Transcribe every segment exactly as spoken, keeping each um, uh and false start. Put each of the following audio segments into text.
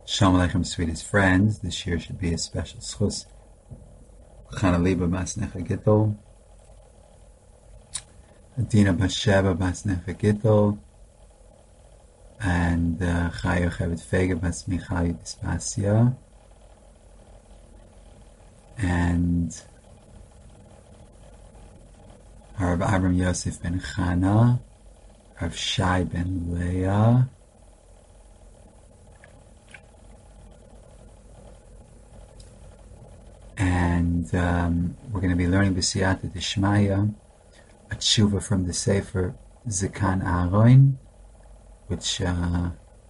Shalom Aleichem, sweetest friends. This year should be a special schus. Chana Liba Bas Necha Gittel, Adina Bas Sheva Bas Necha Gittel, and uh, Chayo Chevet Fega Bas Michal Yudispasia, and Rav Avram Yosef ben Chana, Rav Shai ben Leah, and um, we're going to be learning B'siyata Dishmaya, a tshuva from the Sefer Zikan Aaron, which uh,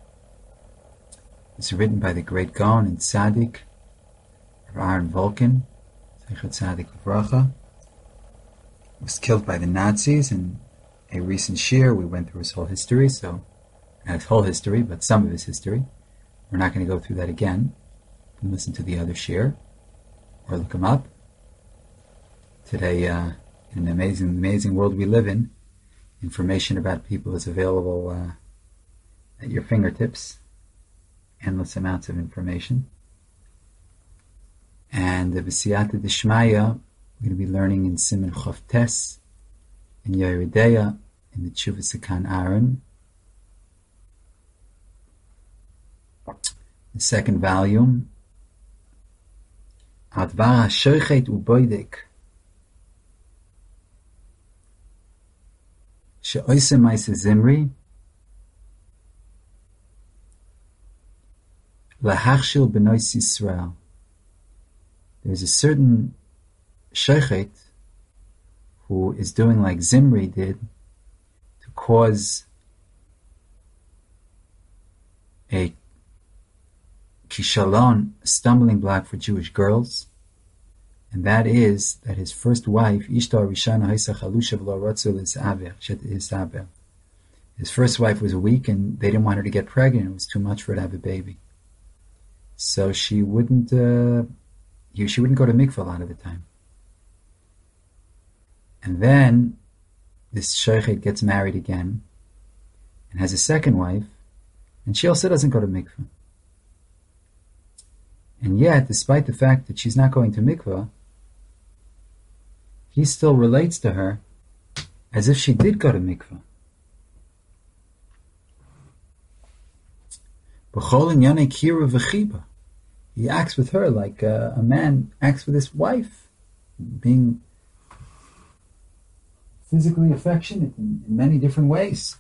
is written by the great Gaon and Tzaddik, Rav Aaron Volkin, Zecher Tzaddik Uvracha. Was killed by the Nazis in a recent shir. We went through his whole history, so not his whole history, but some of his history. We're not going to go through that again. You can listen to the other shir or look him up. Today, uh, in an amazing, amazing world we live in, information about people is available uh, at your fingertips. Endless amounts of information. And the B'siyata Dishmaya, we're going to be learning in Siman Chof Tes, in Yeridea, in the Tshuva Zikan Aaron, the second volume. Advar HaShoichet Uboidek She'oisem Maise Zimri Lahachshil Benois Yisrael. There's a certain Shochet who is doing like Zimri did to cause a kishalon, a stumbling block for Jewish girls, and that is that his first wife, Ishtar Rishana Haisa Chalusha V'lo Ratzu L'Saver, Isaber. His first wife was weak and they didn't want her to get pregnant. It was too much for her to have a baby. So she wouldn't, uh, she wouldn't go to mikveh a lot of the time. And then this shochet gets married again and has a second wife, and she also doesn't go to mikveh. And yet, despite the fact that she's not going to mikveh, he still relates to her as if she did go to mikveh. B'chol inyanei kira v'chiba. He acts with her like uh, a man acts with his wife, being physically affectionate in, in many different ways.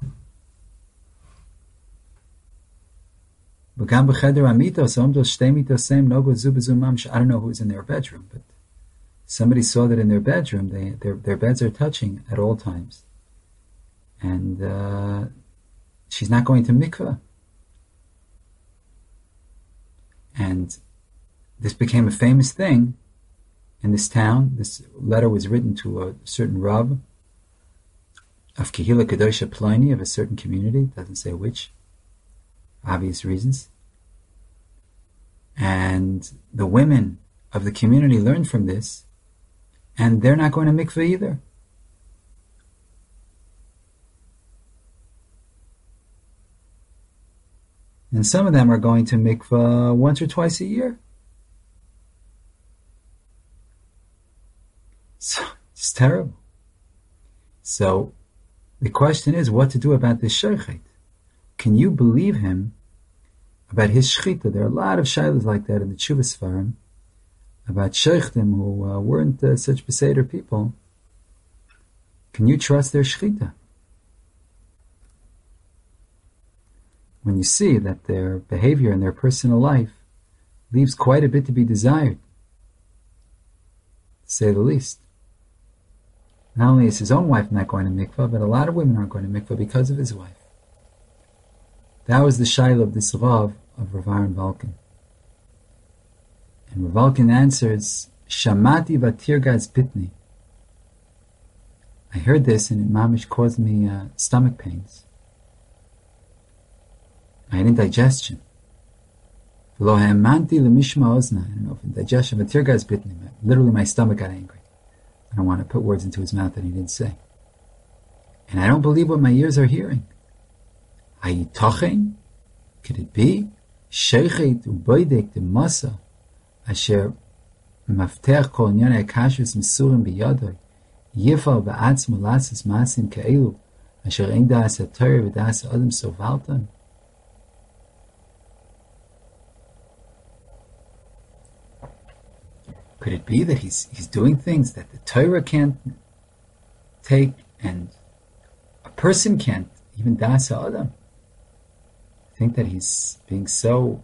I don't know who's in their bedroom, but somebody saw that in their bedroom, they, their, their beds are touching at all times. And uh, she's not going to mikveh. And this became a famous thing in this town. This letter was written to a certain Rav of Kehila Kedosha Pliny, of a certain community, doesn't say which, for obvious reasons. And the women of the community learned from this, and they're not going to mikveh either. And some of them are going to mikveh once or twice a year. So it's terrible. So the question is what to do about this shochet. Can you believe him about his shchita? There are a lot of shaylas like that in the Tshuva Sfarim about sheichtim who uh, weren't uh, such beseder people. Can you trust their shchita? When you see that their behavior in their personal life leaves quite a bit to be desired, to say the least. Not only is his own wife not going to mikvah, but a lot of women aren't going to mikvah because of his wife. That was the shayla of this Rav of Rav Aaron Volkin. And Rav Volkin answers, Shamati v'tirgaz pitni. I heard this and it mamish caused me uh, stomach pains. I had indigestion. V'lo ha'emanti l'mishma ozna. I don't know if indigestion, v'tirgaz pitni. Literally my stomach got angry. I don't want to put words into his mouth that he didn't say. And I don't believe what my ears are hearing. Hayitochen? Could it be Sheichet uboidek de masa asher mafteach kol inyan hakashrus mesurim biyadoi yifal ba'atzmo latzis masim ke'elu asher ein da'as ha'torah v'da'as ha'adam sovaltan. Could it be that he's he's doing things that the Torah can't take and a person can't, even da'as ha'adam? I think that he's being so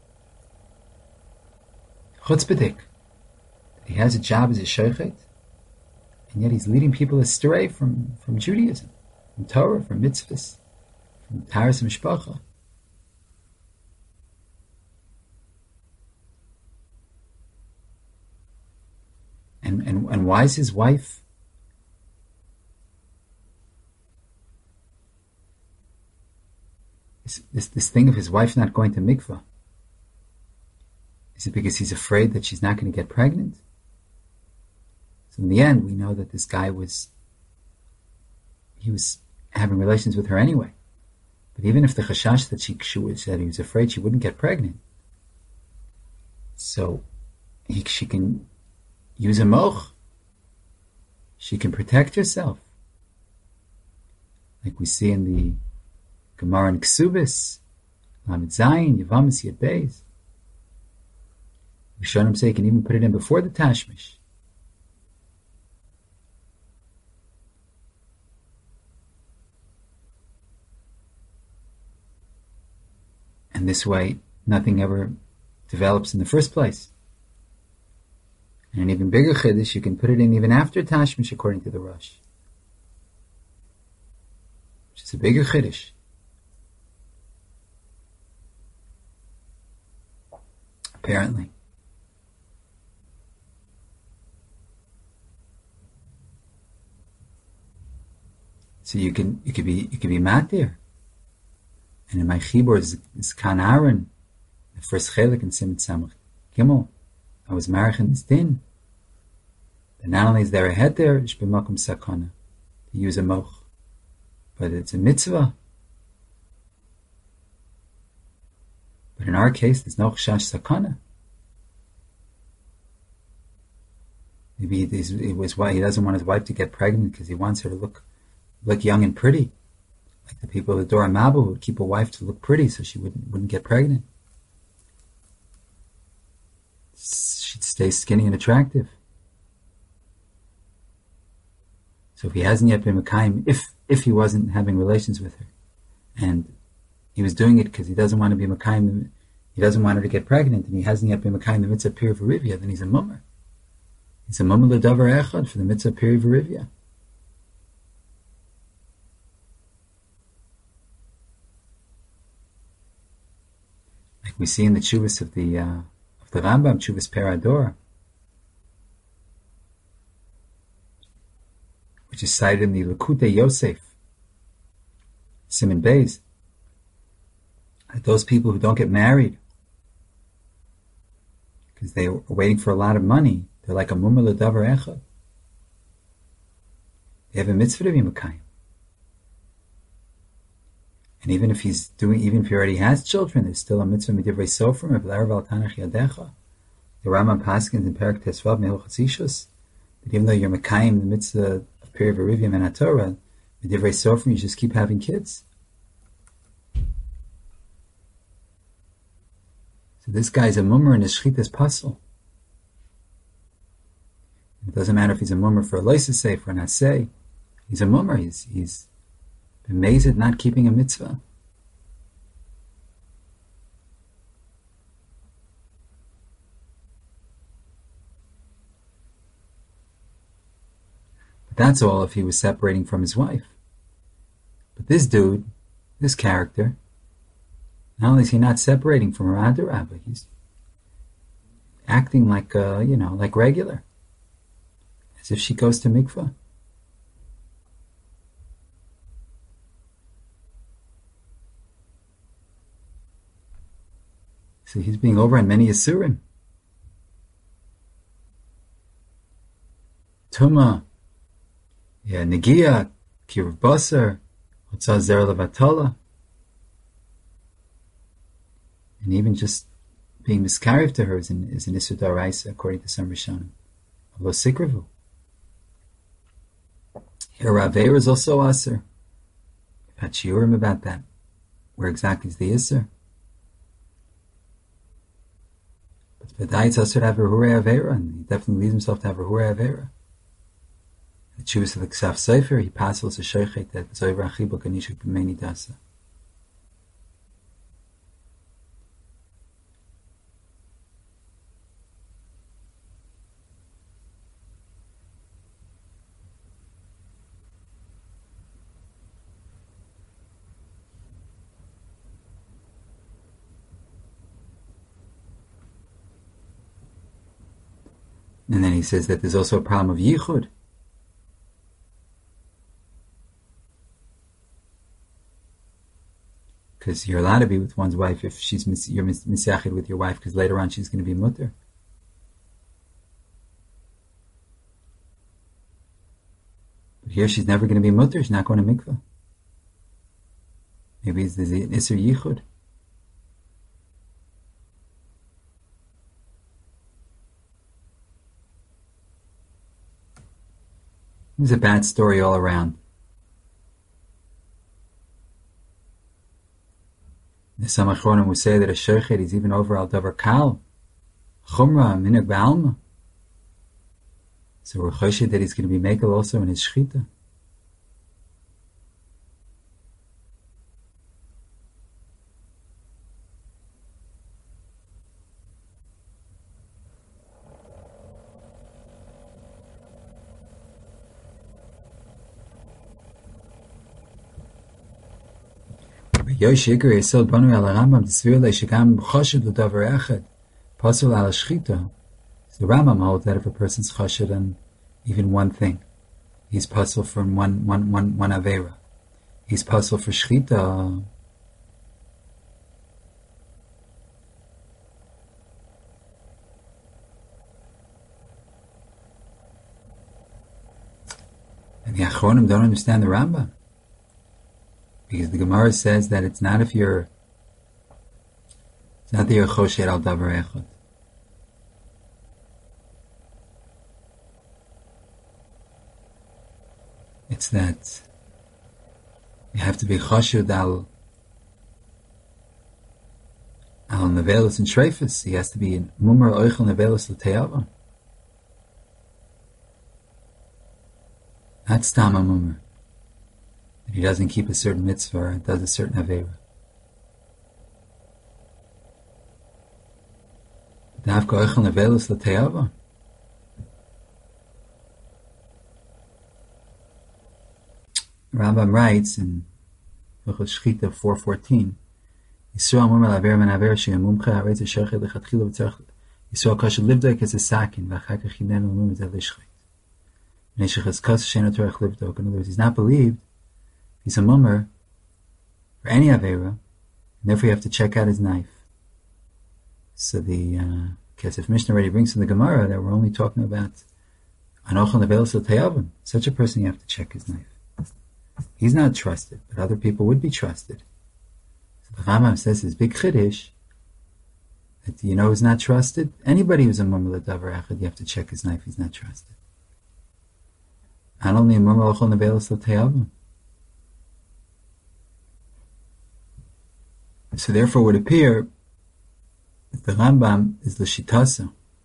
chutzpahdik. He has a job as a sheichet, and yet he's leading people astray from, from Judaism, from Torah, from mitzvahs, from Taharas Mishpacha. And, and and why is his wife this, this this thing of his wife not going to mikvah? Is it because he's afraid that she's not going to get pregnant? So in the end, we know that this guy was he was having relations with her anyway. But even if the chashash that she, she was, that he was afraid she wouldn't get pregnant, so he, she can use a moch. She can protect herself, like we see in the Gemara in Ksubis, Lamed Zayin, Yavamis Yad Beis. Rishonim say you can even put it in before the Tashmish. And this way, nothing ever develops in the first place. And an even bigger chiddush, you can put it in even after Tashmish, according to the Rosh, which is a bigger chiddush. Apparently. So you can you could be you could be matir. And in my chibur is, is Kan Aaron, the first chelik in Siman Samach Gimel. I was married in this din. And not only is there a head there, ish b'makom sakana, to use a moch, but it's a mitzvah. But in our case, there's no chash sakana. Maybe it, is, it was why he doesn't want his wife to get pregnant because he wants her to look look young and pretty, like the people of the Dora Mabu who would keep a wife to look pretty so she wouldn't wouldn't get pregnant. She'd stay skinny and attractive. So if he hasn't yet been Mekayim, if if he wasn't having relations with her, and he was doing it because he doesn't want to be Mekayim, he doesn't want her to get pregnant, and he hasn't yet been Mekayim the mitzvah pir v'rivya, then he's a mummer. He's a mummer l'davar echad for the mitzvah pir v'rivya. Like we see in the Chuvas of the uh, of the Rambam, Chuvas Perador, which is cited in the Likutei Yosef, Siman Beis, that those people who don't get married because they are waiting for a lot of money, they're like a mummer l'davar echad. They have a mitzvah to be Mekayim. And even if he's doing, even if he already has children, there's still a mitzvah midivrei sofrim of l'erev al tanach yadecha. The Rambam paskins in Perak Tesvav Mehilchos Ishus that even though you're Mekayim the mitzvah of Peri v'Rivim and HaTorah, midivrei sofrim, you just keep having kids. So this guy's a mummer and his shchitas pasel. It doesn't matter if he's a mummer for a loisasei, for an asay. He's a mummer. He's he's amazed at not keeping a mitzvah. But that's all if he was separating from his wife. But this dude, this character, not only is he not separating from her adarabah, he's acting like, uh, you know, like regular, as if she goes to mikvah. So he's being over on many Yisurim. Tuma, yeah, Negia, Kiruv Basar, Hotzah Zer Levatala. And even just being miscarried to her is an, is an Isur D'Oraisa, according to some Rishonim. Lo Sikravu. Here, Raveira is also Asur. We've had shiurim about that. Where exactly is the Isur? But V'dai it's Asur to have Rehurei Aveira, and he definitely leads himself to have Rehurei Aveira. The Chuvas of the Ksaf Sefer, he passes a Sheichet that Zoyver Achibuk Anishuk B'meini Dasa. And then he says that there's also a problem of yichud. Because you're allowed to be with one's wife if she's mis- you're mis- misachid with your wife, because later on she's going to be mutter. But here she's never going to be mutter. She's not going to mikvah. Maybe it's the Isur yichud. It was a bad story all around. The Samachronim will say that a sheichet is even over al davar kal, chumra minhag ba'alma. So we're choshed that he's going to be mekel also in his shchita. Yosh Yiker Yisod Banu al Rambam Tzvir Leishikam Choshed L'Davar Echad Pasul al Shchita. So the Rambam holds that if a person's choshed on even one thing, he's pasul from one one one one avera. He's pasul for shchita. And the Achronim don't understand the Rambam. Because the Gemara says that it's not if you're, it's not that you're choshed al davar echad. It's that you have to be choshed al al nevelis and shreifus. He has to be in mumar oichel nevelis l'teyava. Not stama mumar. He doesn't keep a certain mitzvah, does a certain avera. Davka oichel nevelus l'teyava. Rambam writes in Hilchos Shchita four fourteen, Yisrael mumar l'avera man avera she'em mumcha ha'retz ha'shechet l'chatchila v'tzarech Yisrael kasher livdok as a sakin v'achar kach yinen l'mum zeh l'shchet. V'neshech kas she'en otorech livdok. In other words, he's not believed. He's a mummer for any avera, and therefore you have to check out his knife. So the uh, Kesef Mishnah already brings in the Gemara that we're only talking about anochel nevelos l'teyavim. Such a person, you have to check his knife. He's not trusted, but other people would be trusted. So the Rambam says his big chiddush that you know who's not trusted. Anybody who's a mummer l'davar echad, you have to check his knife. He's not trusted. Not only a mummer anochel nevelos l'teyavim. So therefore it would appear that the Rambam is the Shitasa.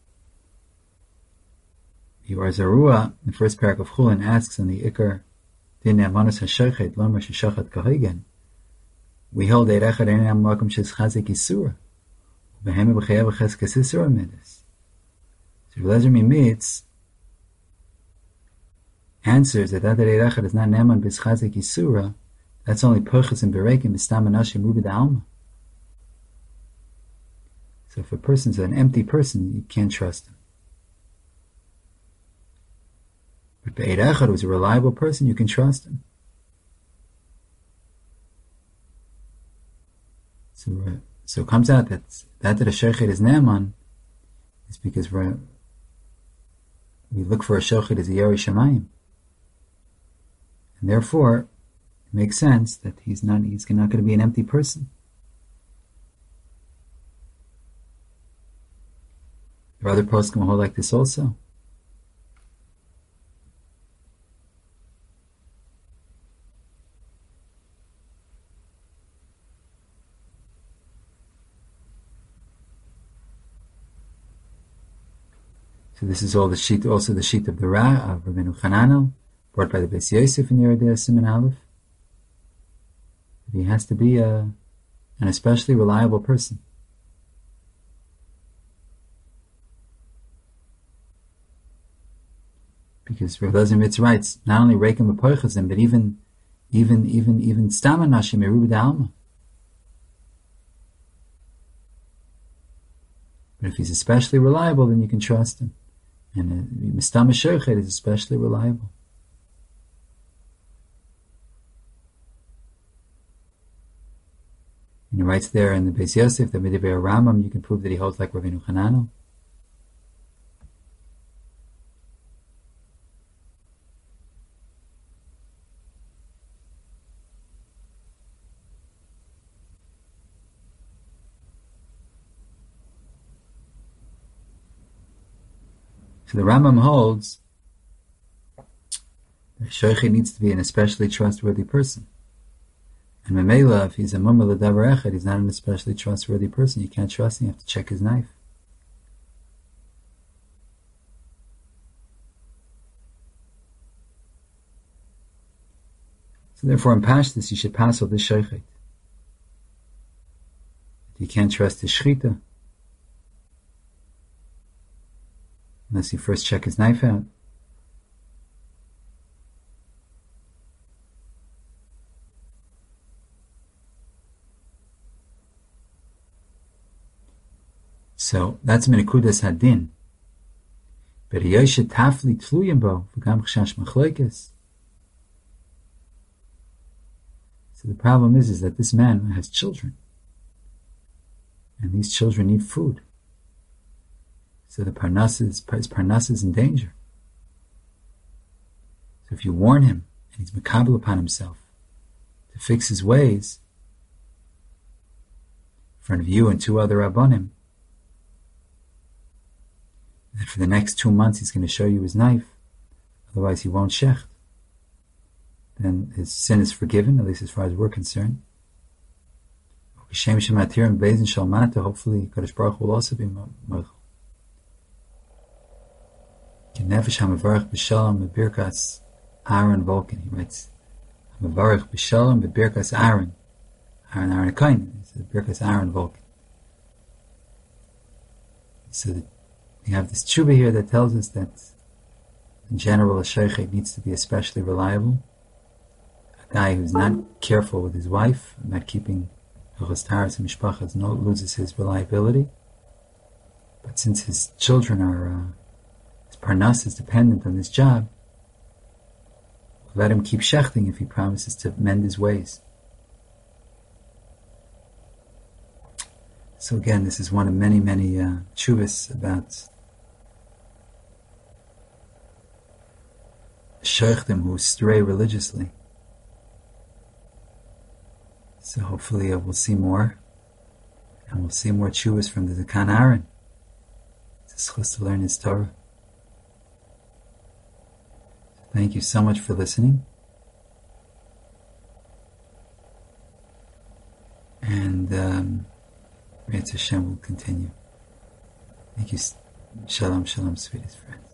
Yor Zarua, the first parak of Chulin, asks on the Ikar Din Amanas HaShechet Lamar Sheshachat Kahigan. We hold Eid Echad Einam Makom Shes Chazik Yisura. Ubehem B'chayav B'ches Kesisura Midas. So Lezer Mimitz answers that that Eid Echad is not Neman B's Chazik Yisura. That's only Perchus and Berekim B'stam Anashim Rubid Alma. So if a person's an empty person, you can't trust him. But Be'ed Echad was a reliable person, you can trust him. So, uh, so it comes out that that that a shochet is Naaman is because we're, we look for a shochet as a Yeri Shemayim. And therefore, it makes sense that he's not, he's not going to be an empty person. There are other poskim who hold like this also. So this is all the sheet, also the sheet of the Ra of Rabbeinu Chananel, brought by the Beis Yosef in Yeridei Siman Aleph. He has to be a, an especially reliable person. Because Rav Elazar Mitz writes, not only Reikim B'Poichazim, but even, even, even, even Stama Nashim Eruba D'Alma. But if he's especially reliable, then you can trust him. And Mistama Shochet is especially reliable. And he writes there in the Beis Yosef, the Midivei Rambam, you can prove that he holds like Rabbeinu Chananel. So the Rambam holds that Shochet needs to be an especially trustworthy person. And Memela, if he's a mumma l'davar echad, he's not an especially trustworthy person. You can't trust him, you have to check his knife. So therefore, in Pashtus, you should pass all this Shochet. You can't trust his shchita unless you first check his knife out. So that's Menikudas Hadin. But Yoshe Tafli Tluyim Bo V'gam Chashash Machlokes. So the problem is, is that this man has children, and these children need food. So the parnas is, his parnas is in danger. So if you warn him, and he's makabel upon himself to fix his ways in front of you and two other rabbanim, that for the next two months he's going to show you his knife, otherwise he won't shecht, then his sin is forgiven, at least as far as we're concerned. Hopefully Kadosh Baruch will also be mochel. Nefesh hamavarich b'shalom b'birkas Aaron Volkin. He writes, hamavarich b'shalom b'birkas Aaron. Aaron Aaron Akain. He says birkas Aaron Volkin. So that we have this tshuva here that tells us that in general a shochet needs to be especially reliable. A guy who's not careful with his wife, not keeping hilchos taharas and mishpachas, loses his reliability. But since his children are uh, his parnas is dependent on this job, we'll let him keep shechting if he promises to mend his ways. So again, this is one of many, many uh, tshuvas about sheikhtim who stray religiously. So hopefully uh, we'll see more, and we'll see more tshuvas from the Zakan Aaron. It's a schus to learn his Torah. Thank you so much for listening. And um, Mitzvah Hashem will continue. Thank you. Shalom, shalom, sweetest friend.